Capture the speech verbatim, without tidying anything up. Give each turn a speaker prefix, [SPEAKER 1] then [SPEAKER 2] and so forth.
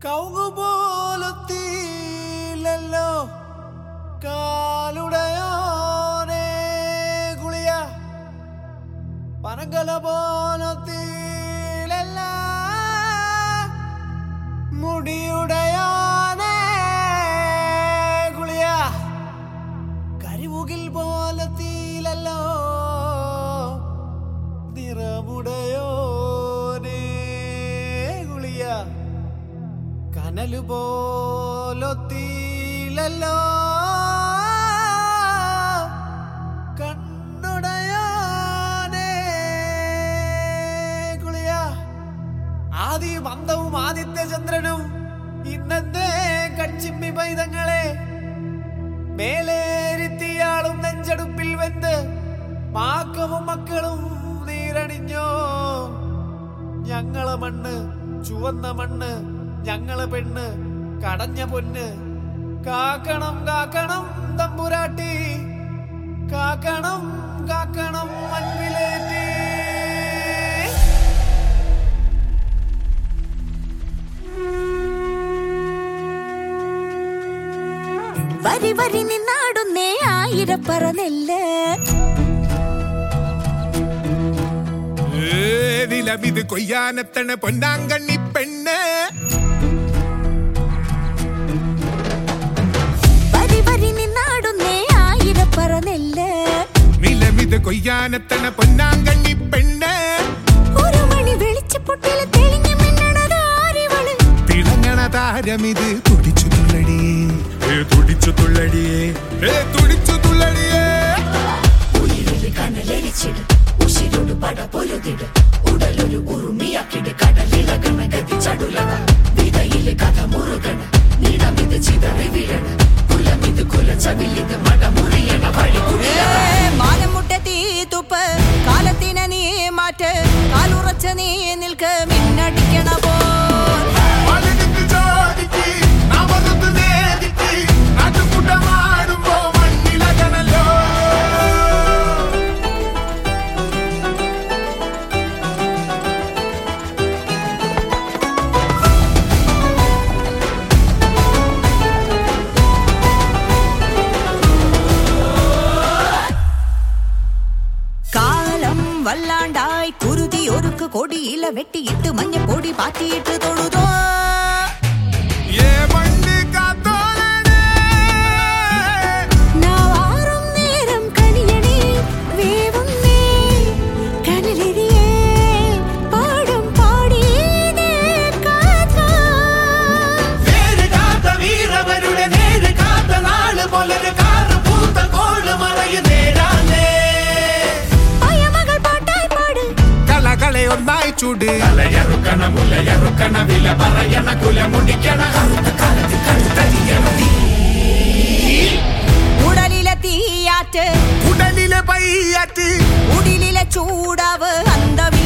[SPEAKER 1] കൗകുപോലത്തിലല്ലോ കാലുടയോനെ ഗുളിയ പനങ്കല പോലത്തിലല്ല മുടിയുടയോനെ ഗുളിയ കരിമുകിൽ പോലത്തിലല്ലോ നിറമുടയോനെ ഗുളിയ കനലു പോലത്തിലല്ലോ കണ്ണുടയോനെ ഗുളിയ ആദിയും അന്തവും ആദിത്യചന്ദ്രനും ഇന്നത്തെ കച്ചിമ്മി പൈതങ്ങളെ മേലേരിത്തിയാളും നെഞ്ചടുപ്പിൽ വെന്ത് മാക്കവും മക്കളും നീരണിഞ്ഞോ. ഞങ്ങളെ മണ്ണ് ചുവന്ന മണ്ണ്, ഞങ്ങളെ പെണ്ണ് കടഞ്ഞ പൊന്ന്. കാക്കണം കാക്കണം തമ്പുരാട്ടി, കാക്കണം കാക്കണം മൺവിലേറ്റി.
[SPEAKER 2] വരി വരി നിന്നാടുന്നേ ആയിരപ്പറ നെല്ല്,
[SPEAKER 3] നിലവിത് കൊയ്യാനെത്തണ പൊന്നാങ്കണ്ണി പെണ്ണ്.
[SPEAKER 2] വരി വരി നിന്നാടുന്നേ ആയിരപ്പറ നെല്ല്,
[SPEAKER 3] നിലവിത് കൊയ്യാനെത്തണ പൊന്നാങ്കണ്ണി പെണ്ണ്.
[SPEAKER 2] ഒരു മണി വെളിച്ചപ്പൊട്ടില് തെളിഞ്ഞു മിന്നണതാരിവള്,
[SPEAKER 3] തിളങ്ങണ താരമിത് തുടിച്ചു തുള്ളടിയേ, തുടിച്ചു തുള്ളടിയേ, തുടിച്ചു തുള്ളടിയേ.
[SPEAKER 4] ഉയിരില് കനലരിച്ചിട് ഉശിരോട് പട പൊരുതിട്, ഉടലൊരു ഉറുമിയാക്കിട് കടലിളകണ ഗതി ചടുലക. വിതയില് കഥ മുറുകണ നിടമിത് ചിതറി വീഴണ, കുലമിത് കുലച്ചവിലിത് മടമുറിയണ വഴി.
[SPEAKER 2] മാനം മുട്ട തീ തുപ്പ് കാലത്തിനെ നീ മാറ്റ്, കാലുറച്ച നീ നിൽക്ക് മിന്നടിക്കണ പോ. വല്ലാണ്ടായി കുരുതി ഒരുക്ക് കൊടിയില വെട്ടിയിട്ട് മഞ്ഞ പൊടി പാറ്റിയിട്ട് തൊഴുതോ. നാവാറും നേരം കനിയണേ വേവുന്നേ കനലെരിയേ പാടും പാടിയേ കാത്ത.
[SPEAKER 1] നേര് കാത്ത വീരവരുടെ നേര് കാത്ത നാള് പോലൊരു കാറ് പൂത്ത കോള് മറയു നേരാന്നേ.
[SPEAKER 3] കളകളെ ഒന്നായി ചൂട്,
[SPEAKER 4] കലയറുക്കണ മുലയറുക്കണ വില പറയണ കുല മുടിക്കണ
[SPEAKER 2] ഉടലിലെ തീയാറ്റ്
[SPEAKER 3] ഉടലിലെ പയ്യാറ്റ്,
[SPEAKER 2] ഉടിലിലെ ചൂടാവ് അന്തവി